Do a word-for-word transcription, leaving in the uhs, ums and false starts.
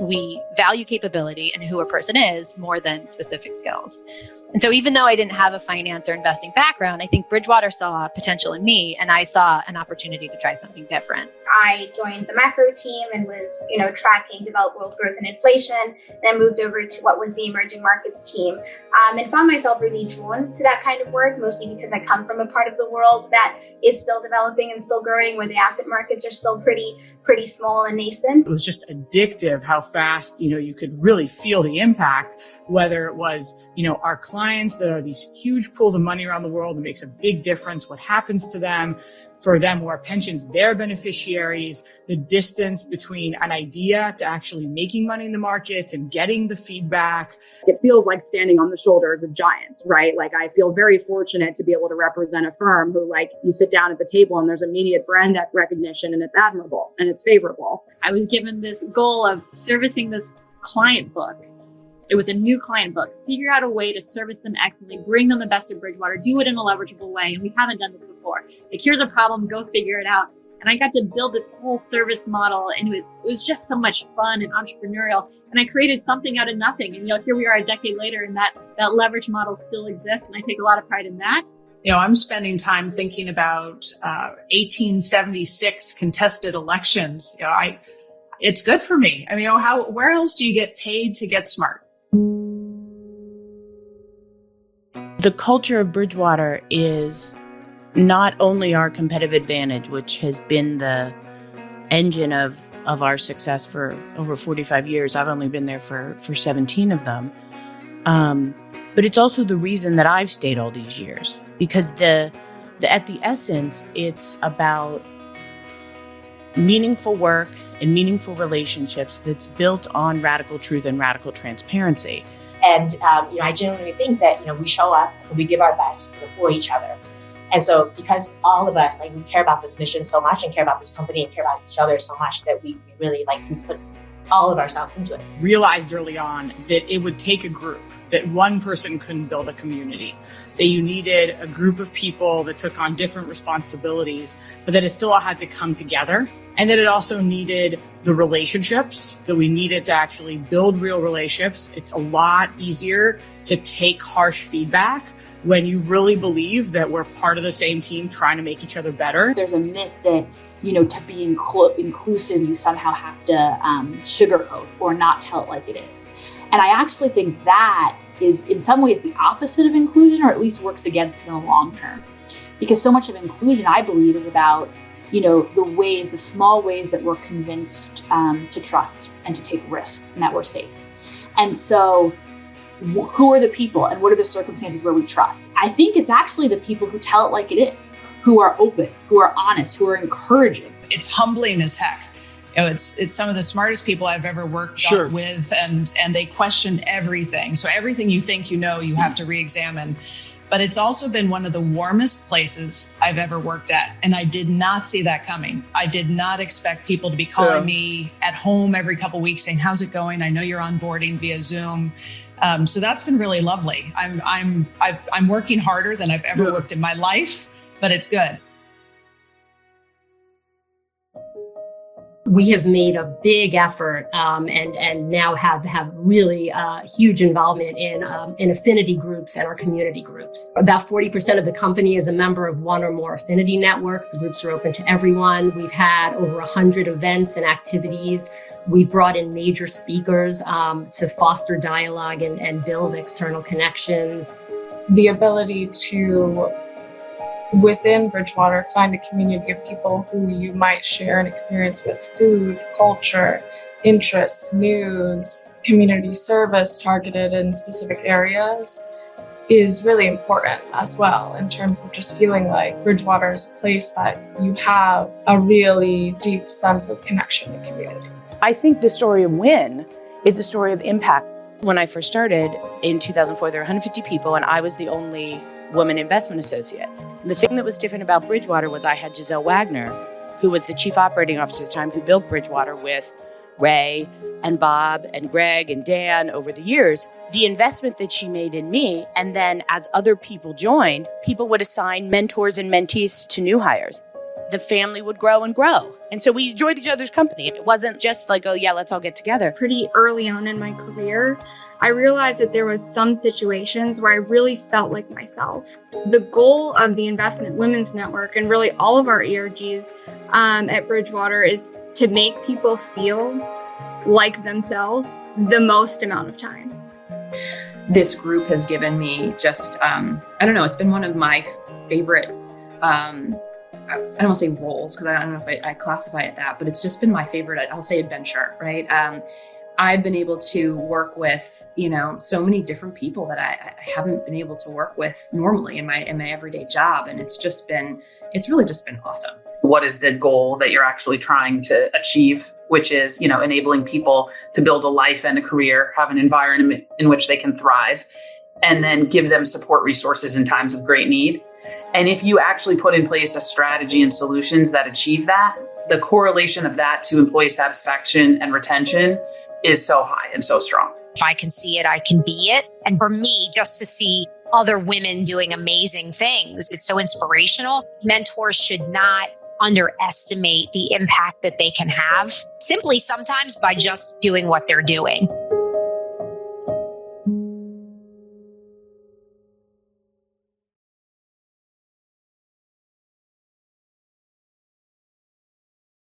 we value capability and who a person is more than specific skills. And so even though I didn't have a finance or investing background, I think Bridgewater saw potential in me, and I saw an opportunity to try something different. I joined the macro team and was, you know, tracking developed world growth and inflation. Then moved over to what was the emerging markets team, um, and found myself really drawn to that kind of work, mostly because I come from a part of the world that is still developing and still growing, where the asset markets are still pretty, pretty small and nascent. It was just addictive how fast, you know, you could really feel the impact, whether it was, you know, our clients that are these huge pools of money around the world. It makes a big difference what happens to them. For them who are pensions, their beneficiaries, the distance between an idea to actually making money in the markets and getting the feedback. It feels like standing on the shoulders of giants, right? Like I feel very fortunate to be able to represent a firm who, like, you sit down at the table and there's immediate brand recognition and it's admirable and it's favorable. I was given this goal of servicing this client book. It was a new client book. Figure out a way to service them excellently, bring them the best of Bridgewater, do it in a leverageable way. And we haven't done this before. Like, here's a problem, go figure it out. And I got to build this whole service model, and it was, it was just so much fun and entrepreneurial. And I created something out of nothing. And, you know, here we are a decade later, and that, that leverage model still exists. And I take a lot of pride in that. You know, I'm spending time thinking about uh, eighteen seventy-six contested elections. You know, I, it's good for me. I mean, you know, how, where else do you get paid to get smart? The culture of Bridgewater is not only our competitive advantage, which has been the engine of, of our success for over forty-five years. I've only been there for, for seventeen of them. Um, but it's also the reason that I've stayed all these years, because the, the at the essence, it's about meaningful work and meaningful relationships that's built on radical truth and radical transparency. And, um, you know, I genuinely think that, you know, we show up and we give our best for each other. And so because all of us, like, we care about this mission so much and care about this company and care about each other so much that we, we really, like, we put all of ourselves into it. Realized early on that it would take a group, that one person couldn't build a community, that you needed a group of people that took on different responsibilities, but that it still all had to come together. And that it also needed the relationships, that we needed to actually build real relationships. It's a lot easier to take harsh feedback when you really believe that we're part of the same team trying to make each other better. There's a myth that, you know, to be inclu- inclusive, you somehow have to um, sugarcoat or not tell it like it is. And I actually think that is in some ways the opposite of inclusion, or at least works against it in the long term. Because so much of inclusion, I believe, is about, you know, the ways, the small ways that we're convinced um, to trust and to take risks and that we're safe. And so wh- who are the people and what are the circumstances where we trust? I think it's actually the people who tell it like it is, who are open, who are honest, who are encouraging. It's humbling as heck. You know, it's it's some of the smartest people I've ever worked sure. with, and and they question everything. So everything you think you know, you have to re-examine. But it's also been one of the warmest places I've ever worked at. And I did not see that coming. I did not expect people to be calling yeah. me at home every couple of weeks saying, how's it going? I know you're onboarding via Zoom. Um, so that's been really lovely. I'm I'm I've, I'm working harder than I've ever yeah. worked in my life, but it's good. We have made a big effort um, and and now have have really uh, huge involvement in um, in affinity groups and our community groups. About forty percent of the company is a member of one or more affinity networks. The groups are open to everyone. We've had over one hundred events and activities. We've brought in major speakers um, to foster dialogue and, and build external connections. The ability to, within Bridgewater, find a community of people who you might share an experience with: food, culture, interests, news, community service targeted in specific areas, is really important as well, in terms of just feeling like Bridgewater is a place that you have a really deep sense of connection and community. I think the story of Win is a story of impact. When I first started in two thousand four, there were one hundred fifty people, and I was the only woman investment associate. The thing that was different about Bridgewater was I had Giselle Wagner, who was the chief operating officer at the time, who built Bridgewater with Ray and Bob and Greg and Dan over the years. The investment that she made in me, and then as other people joined, people would assign mentors and mentees to new hires. the family would grow and grow. And so we enjoyed each other's company. It wasn't just like, oh yeah, let's all get together. Pretty early on in my career, I realized that there was some situations where I really felt like myself. The goal of the Investment Women's Network and really all of our E R Gs um, at Bridgewater is to make people feel like themselves the most amount of time. This group has given me just, um, I don't know, it's been one of my favorite, um, I don't want to say roles, because I don't know if I, I classify it that, but it's just been my favorite, I'll say adventure, right? Um, I've been able to work with, you know, so many different people that I, I haven't been able to work with normally in my in my everyday job. And it's just been, it's really just been awesome. What is the goal that you're actually trying to achieve, which is, you know, enabling people to build a life and a career, have an environment in which they can thrive, and then give them support resources in times of great need. And if you actually put in place a strategy and solutions that achieve that, the correlation of that to employee satisfaction and retention is so high and so strong. If I can see it, I can be it. And for me, just to see other women doing amazing things, it's so inspirational. Mentors should not underestimate the impact that they can have simply sometimes by just doing what they're doing.